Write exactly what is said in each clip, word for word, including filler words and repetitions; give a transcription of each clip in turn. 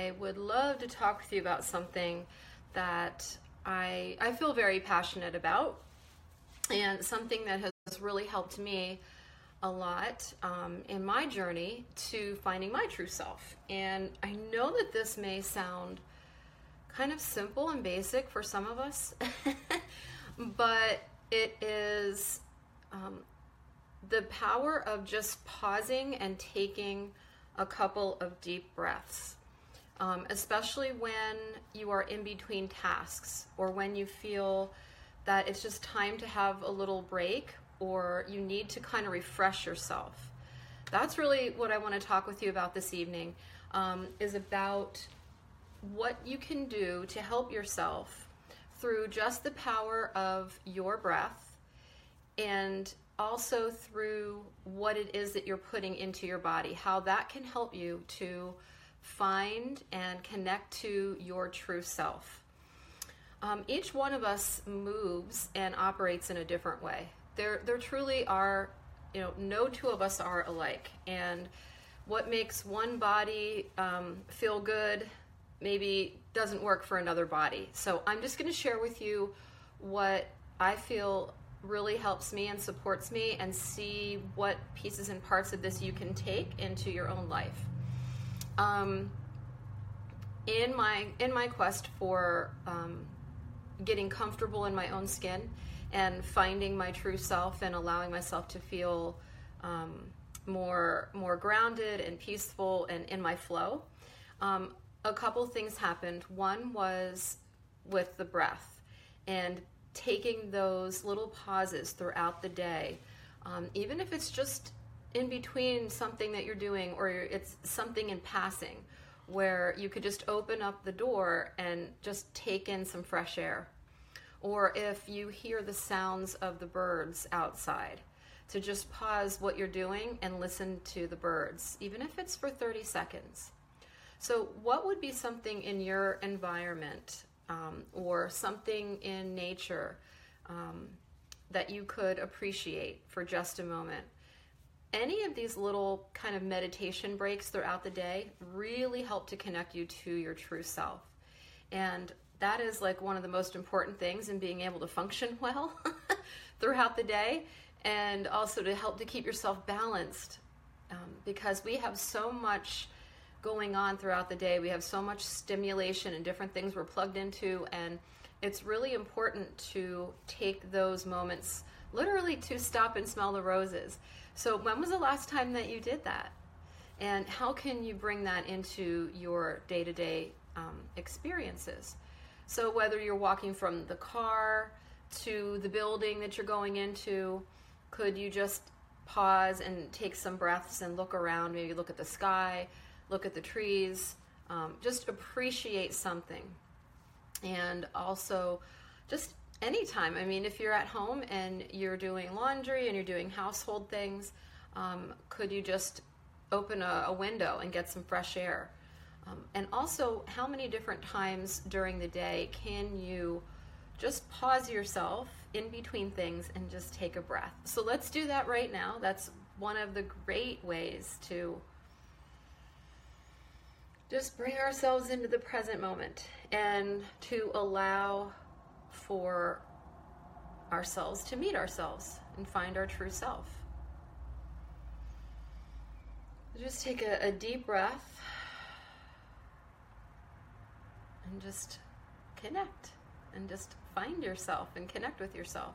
I would love to talk with you about something that I, I feel very passionate about, and something that has really helped me a lot um, in my journey to finding my true self. And I know that this may sound kind of simple and basic for some of us, but it is um, the power of just pausing and taking a couple of deep breaths, um, especially when you are in between tasks, or when you feel that it's just time to have a little break, or you need to kind of refresh yourself. That's really what I want to talk with you about this evening, um, is about what you can do to help yourself through just the power of your breath, and also through what it is that you're putting into your body, how that can help you to find and connect to your true self. Um, each one of us moves and operates in a different way. There, there truly are, you know, no two of us are alike. And what makes one body um, feel good maybe doesn't work for another body. So I'm just going to share with you what I feel really helps me and supports me, and see what pieces and parts of this you can take into your own life. Um, in my in my quest for um, getting comfortable in my own skin and finding my true self and allowing myself to feel um, more more grounded and peaceful and in my flow, um, a couple things happened. One was with the breath, and taking those little pauses throughout the day, um, even if it's just in between something that you're doing, or it's something in passing, where you could just open up the door and just take in some fresh air. Or if you hear the sounds of the birds outside, to just pause what you're doing and listen to the birds, even if it's for thirty seconds. So what would be something in your environment, um, or something in nature um, that you could appreciate for just a moment? Any of these little kind of meditation breaks throughout the day really help to connect you to your true self. And that is like one of the most important things in being able to function well throughout the day, and also to help to keep yourself balanced, um, because we have so much going on throughout the day. We have so much stimulation and different things we're plugged into, and it's really important to take those moments literally to stop and smell the roses. So when was the last time that you did that? And how can you bring that into your day-to-day um, experiences? So whether you're walking from the car to the building that you're going into, could you just pause and take some breaths and look around, maybe look at the sky, look at the trees, um, just appreciate something. And also just anytime, I mean, if you're at home and you're doing laundry and you're doing household things, um, could you just open a, a window and get some fresh air? Um, and also, how many different times during the day can you just pause yourself in between things and just take a breath? So let's do that right now. That's one of the great ways to just bring ourselves into the present moment and to allow for ourselves to meet ourselves and find our true self. Just take a, a deep breath and just connect, and just find yourself and connect with yourself.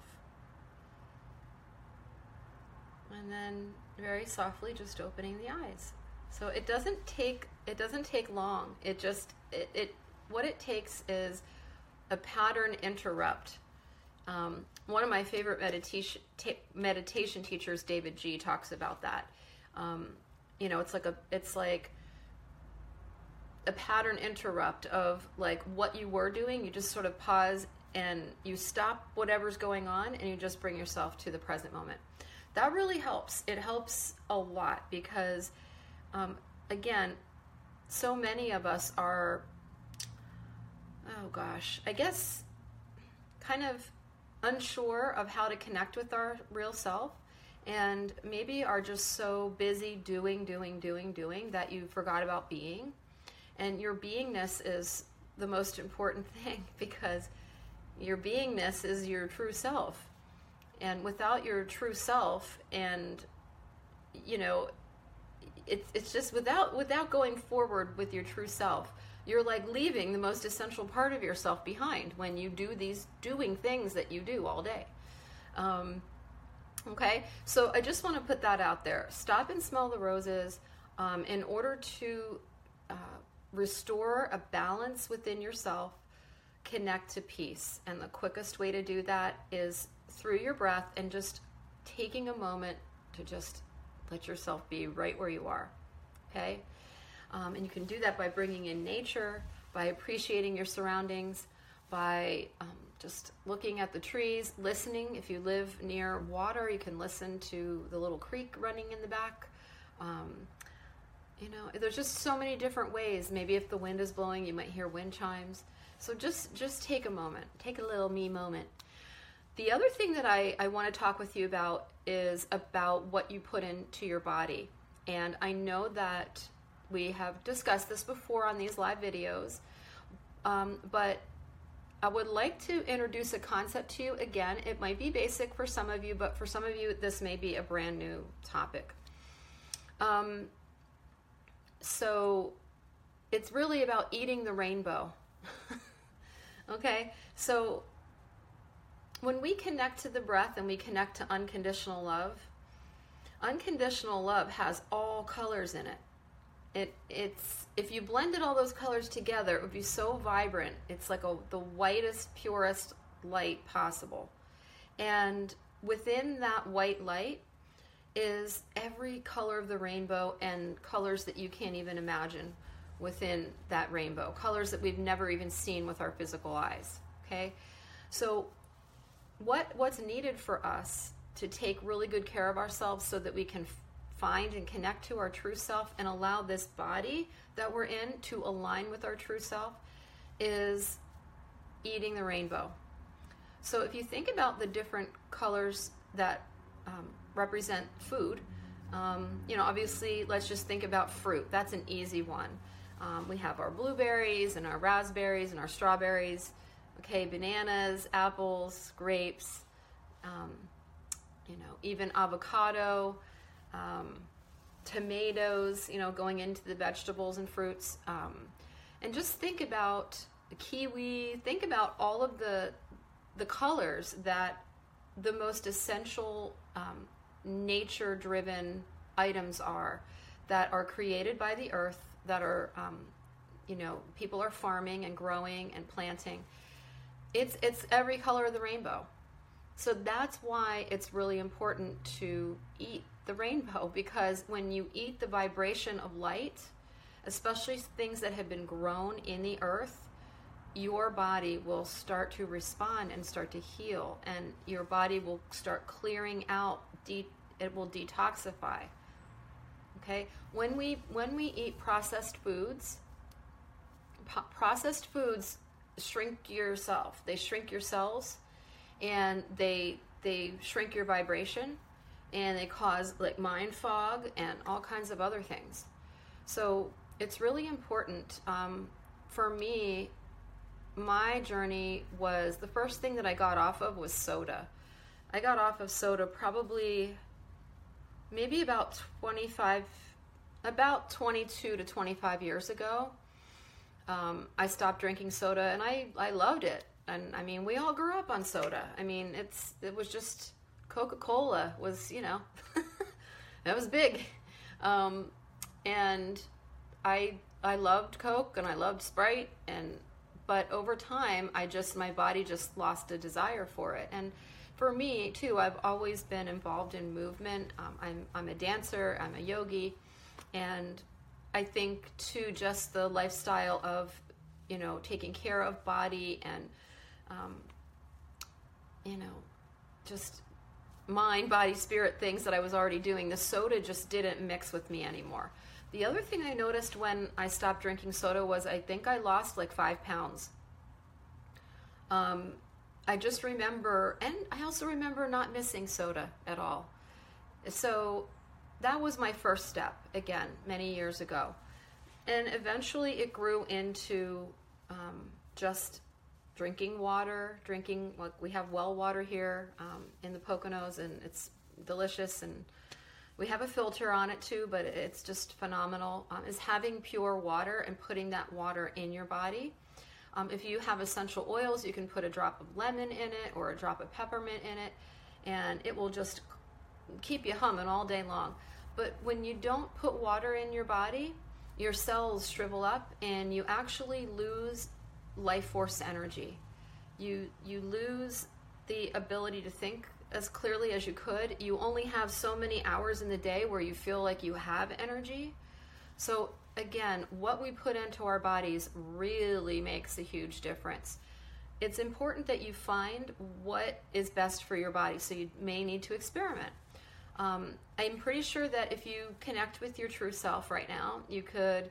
And then very softly just opening the eyes. So it doesn't take it doesn't take long. It just it, it what it takes is a pattern interrupt. Um, one of my favorite meditation t- meditation teachers, David G, talks about that. Um, you know, it's like a it's like a pattern interrupt of like what you were doing. You just sort of pause and you stop whatever's going on, and you just bring yourself to the present moment. That really helps. It helps a lot because, um, again, so many of us are, oh gosh, I guess kind of unsure of how to connect with our real self, and maybe are just so busy doing, doing, doing, doing that you forgot about being. And your beingness is the most important thing, because your beingness is your true self. And without your true self, and, you know, it's it's just without without going forward with your true self, you're like leaving the most essential part of yourself behind when you do these doing things that you do all day. Um, okay, so I just want to put that out there. Stop and smell the roses. Um, in order to uh, restore a balance within yourself, connect to peace. And the quickest way to do that is through your breath and just taking a moment to just let yourself be right where you are. Okay? Um, and you can do that by bringing in nature, by appreciating your surroundings, by um, just looking at the trees, listening. If you live near water, you can listen to the little creek running in the back. Um, you know, there's just so many different ways. Maybe if the wind is blowing, you might hear wind chimes. So just, just take a moment. Take a little me moment. The other thing that I, I want to talk with you about is about what you put into your body. And I know that we have discussed this before on these live videos, um, but I would like to introduce a concept to you again. It might be basic for some of you, but for some of you, this may be a brand new topic. Um, so it's really about eating the rainbow. Okay, so when we connect to the breath and we connect to unconditional love, unconditional love has all colors in it. It it's if you blended all those colors together, it would be so vibrant. It's like a, the whitest, purest light possible. And within that white light is every color of the rainbow, and colors that you can't even imagine within that rainbow. Colors that we've never even seen with our physical eyes. Okay? So what what's needed for us to take really good care of ourselves so that we can find and connect to our true self and allow this body that we're in to align with our true self is eating the rainbow. So if you think about the different colors that um, represent food, um, you know, obviously let's just think about fruit. That's an easy one. Um, we have our blueberries and our raspberries and our strawberries, okay, bananas, apples, grapes, um, you know, even avocado, Um, tomatoes, you know, going into the vegetables and fruits. Um, and just think about the kiwi, think about all of the the colors that the most essential um, nature-driven items are, that are created by the earth, that are, um, you know, people are farming and growing and planting. It's, it's every color of the rainbow. So that's why it's really important to eat the rainbow, because when you eat the vibration of light, especially things that have been grown in the earth, your body will start to respond and start to heal, and your body will start clearing out, de- it will detoxify. Okay? When we when we eat processed foods, po- processed foods shrink yourself. They shrink your cells, and they they shrink your vibration, and they cause like mind fog and all kinds of other things. So it's really important. Um, for me, my journey was, the first thing that I got off of was soda. I got off of soda probably maybe about twenty-five, about twenty-two to twenty-five years ago. Um, I stopped drinking soda, and I, I loved it. And I mean, we all grew up on soda. I mean, it's it was just, Coca-Cola was, you know, that was big. Um, and I I loved Coke, and I loved Sprite, and but over time, I just, my body just lost a desire for it. And for me too, I've always been involved in movement. Um, I'm I'm a dancer, I'm a yogi, and I think too, just the lifestyle of, you know, taking care of body and, um, you know, just mind, body, spirit things that I was already doing. The soda just didn't mix with me anymore. The other thing I noticed when I stopped drinking soda was I think I lost like five pounds. Um, I just remember, and I also remember not missing soda at all. So that was my first step, again, many years ago. And eventually it grew into um, just drinking water, drinking, like we have well water here um, in the Poconos, and it's delicious, and we have a filter on it too, but it's just phenomenal, um, is having pure water and putting that water in your body. Um, if you have essential oils, you can put a drop of lemon in it or a drop of peppermint in it, and it will just keep you humming all day long. But when you don't put water in your body, your cells shrivel up and you actually lose life force energy. You you lose the ability to think as clearly as you could. You only have so many hours in the day where you feel like you have energy. So again, what we put into our bodies really makes a huge difference. It's important that you find what is best for your body, so you may need to experiment. Um, I'm pretty sure that if you connect with your true self right now, you could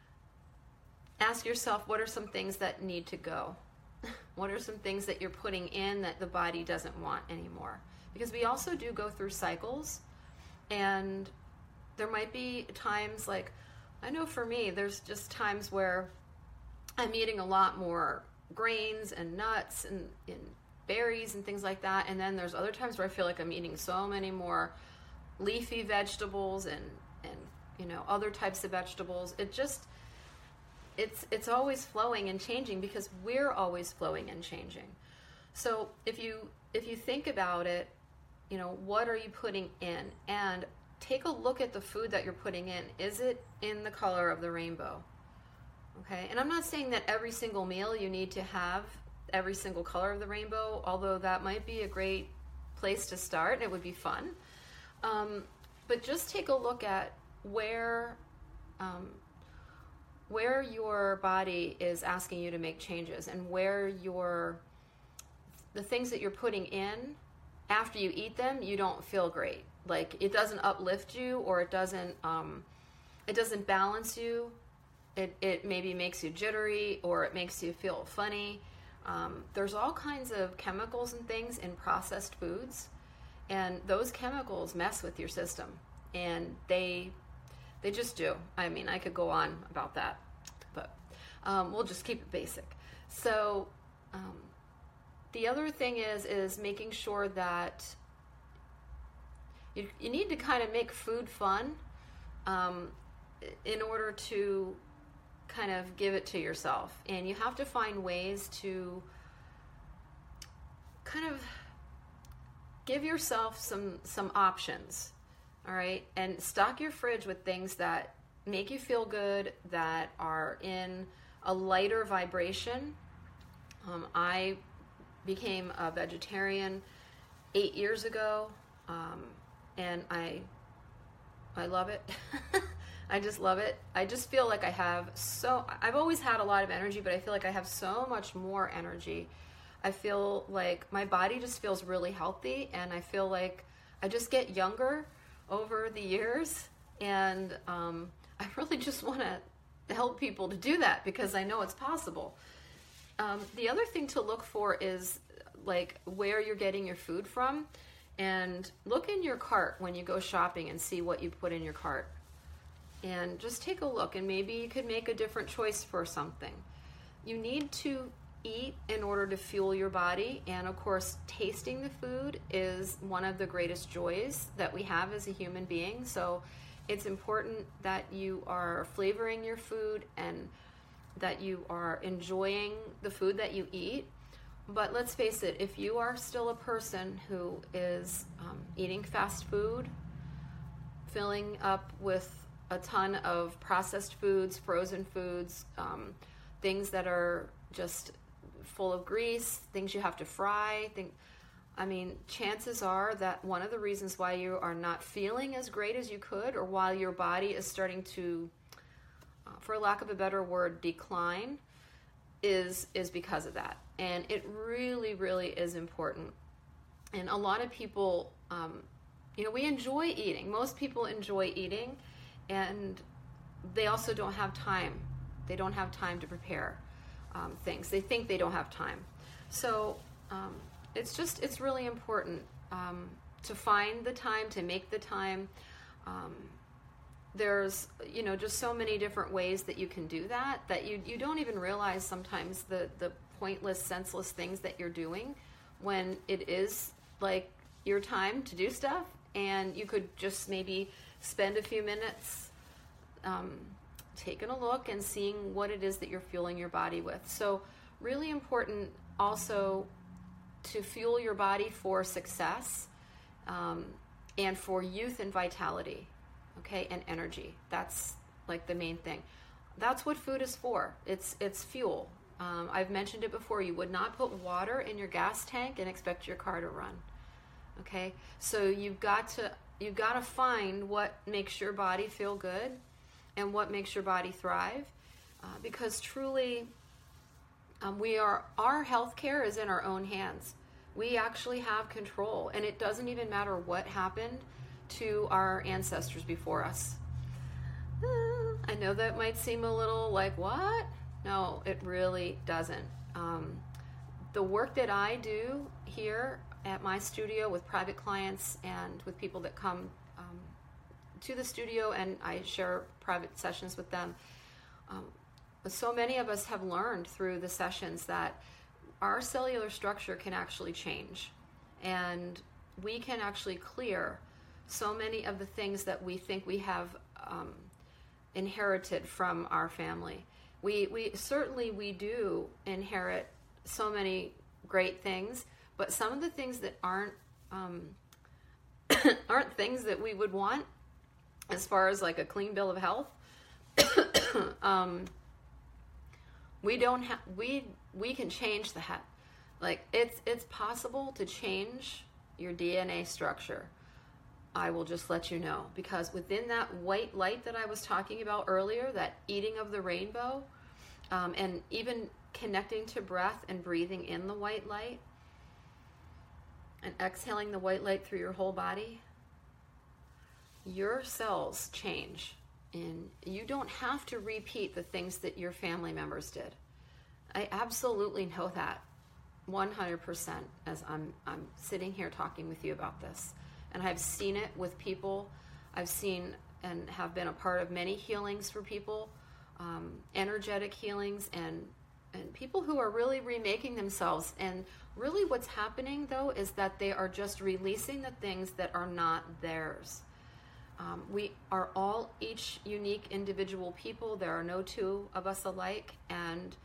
ask yourself, what are some things that need to go? What are some things that you're putting in that the body doesn't want anymore? Because we also do go through cycles, and there might be times, like, I know for me, there's just times where I'm eating a lot more grains and nuts and, and berries and things like that, and then there's other times where I feel like I'm eating so many more leafy vegetables and and you know other types of vegetables. It just it's it's always flowing and changing, because we're always flowing and changing. So if you if you think about it, you know, what are you putting in? And take a look at the food that you're putting in. Is it in the color of the rainbow? Okay, and I'm not saying that every single meal you need to have every single color of the rainbow, although that might be a great place to start and it would be fun. Um, but just take a look at where um, where your body is asking you to make changes, and where your the things that you're putting in, after you eat them, you don't feel great. Like, it doesn't uplift you, or it doesn't um, it doesn't balance you. It it maybe makes you jittery, or it makes you feel funny. Um, there's all kinds of chemicals and things in processed foods, and those chemicals mess with your system, and they they just do. I mean, I could go on about that, but um, we'll just keep it basic. So um, the other thing is is making sure that you, you need to kind of make food fun um, in order to kind of give it to yourself, and you have to find ways to kind of give yourself some some options. All right, and stock your fridge with things that make you feel good, that are in a lighter vibration. um, I became a vegetarian eight years ago, um, and I I love it. I just love it. I just feel like I have so, I've always had a lot of energy, but I feel like I have so much more energy. I feel like my body just feels really healthy, and I feel like I just get younger over the years, and um, I really just want to help people to do that, because I know it's possible. Um, the other thing to look for is like where you're getting your food from, and look in your cart when you go shopping and see what you put in your cart. And just take a look, and maybe you could make a different choice for something. You need to eat in order to fuel your body, and of course, tasting the food is one of the greatest joys that we have as a human being. So it's important that you are flavoring your food and that you are enjoying the food that you eat. But let's face it, if you are still a person who is um, eating fast food, filling up with a ton of processed foods, frozen foods, um, things that are just full of grease, things you have to fry. Think, I mean, chances are that one of the reasons why you are not feeling as great as you could, or while your body is starting to, uh, for lack of a better word, decline, is is because of that. And it really, really is important. And a lot of people, um, you know, we enjoy eating. Most people enjoy eating, and they also don't have time. They don't have time to prepare um, things. They think they don't have time. So um, it's just, it's really important um, to find the time, to make the time. Um, there's, you know, just so many different ways that you can do that, that you, you don't even realize sometimes the, the pointless, senseless things that you're doing when it is like your time to do stuff, and you could just maybe spend a few minutes um, taking a look and seeing what it is that you're fueling your body with. So really important also to fuel your body for success um, and for youth and vitality, okay, and energy. That's like the main thing. That's what food is for. It's it's fuel. Um, I've mentioned it before. You would not put water in your gas tank and expect your car to run. Okay, so you've got to you've got to find what makes your body feel good and what makes your body thrive, uh, because truly, um, we are our health care is in our own hands. We actually have control, and it doesn't even matter what happened to our ancestors before us. Uh, I know that might seem a little like, what? No, it really doesn't. Um, the work that I do here at my studio with private clients and with people that come um, to the studio, and I share private sessions with them, um, so many of us have learned through the sessions that our cellular structure can actually change, and we can actually clear so many of the things that we think we have um, inherited from our family. We we certainly we do inherit so many great things, but some of the things that aren't um, aren't things that we would want, as far as like a clean bill of health. um, we don't have we we can change that. Like it's it's possible to change your D N A structure. I will just let you know, because within that white light that I was talking about earlier, that eating of the rainbow, um, and even connecting to breath and breathing in the white light and exhaling the white light through your whole body, your cells change, and you don't have to repeat the things that your family members did. I absolutely know that one hundred percent as I'm I'm sitting here talking with you about this. And I've seen it with people. I've seen and have been a part of many healings for people, um, energetic healings, and and people who are really remaking themselves. And really what's happening, though, is that they are just releasing the things that are not theirs. Um, we are all each unique individual people. There are no two of us alike. And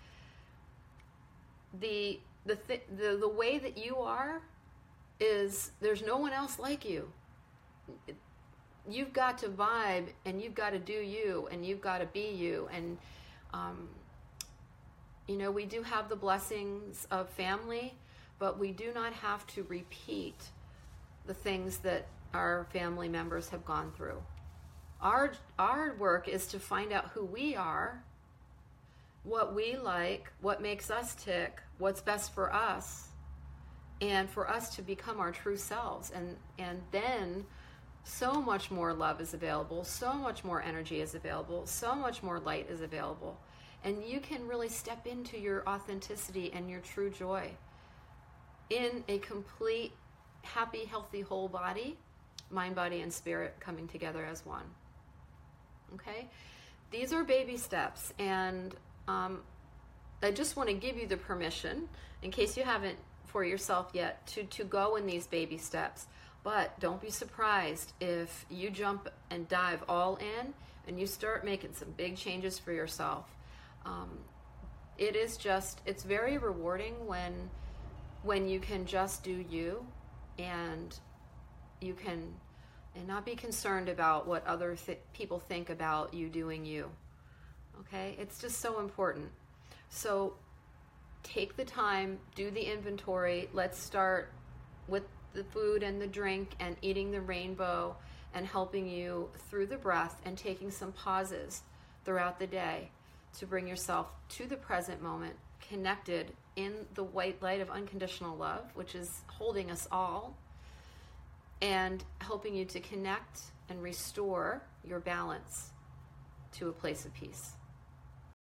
the the th- the, the way that you are is there's no one else like you. You've got to vibe, and you've got to do you, and you've got to be you. And um, you know, we do have the blessings of family, but we do not have to repeat the things that our family members have gone through. Our our work is to find out who we are, what we like, what makes us tick, what's best for us, and for us to become our true selves. And, and then so much more love is available, so much more energy is available, so much more light is available. And you can really step into your authenticity and your true joy in a complete, happy, healthy, whole body, mind, body, and spirit coming together as one. Okay? These are baby steps, and um, I just want to give you the permission, in case you haven't for yourself yet, to, to go in these baby steps. But don't be surprised if you jump and dive all in and you start making some big changes for yourself. Um, it is just, it's very rewarding when when you can just do you, and you can and not be concerned about what other th- people think about you doing you. Okay? It's just so important. So take the time, do the inventory. Let's start with the food and the drink and eating the rainbow and helping you through the breath and taking some pauses throughout the day to bring yourself to the present moment, connected in the white light of unconditional love, which is holding us all, and helping you to connect and restore your balance to a place of peace.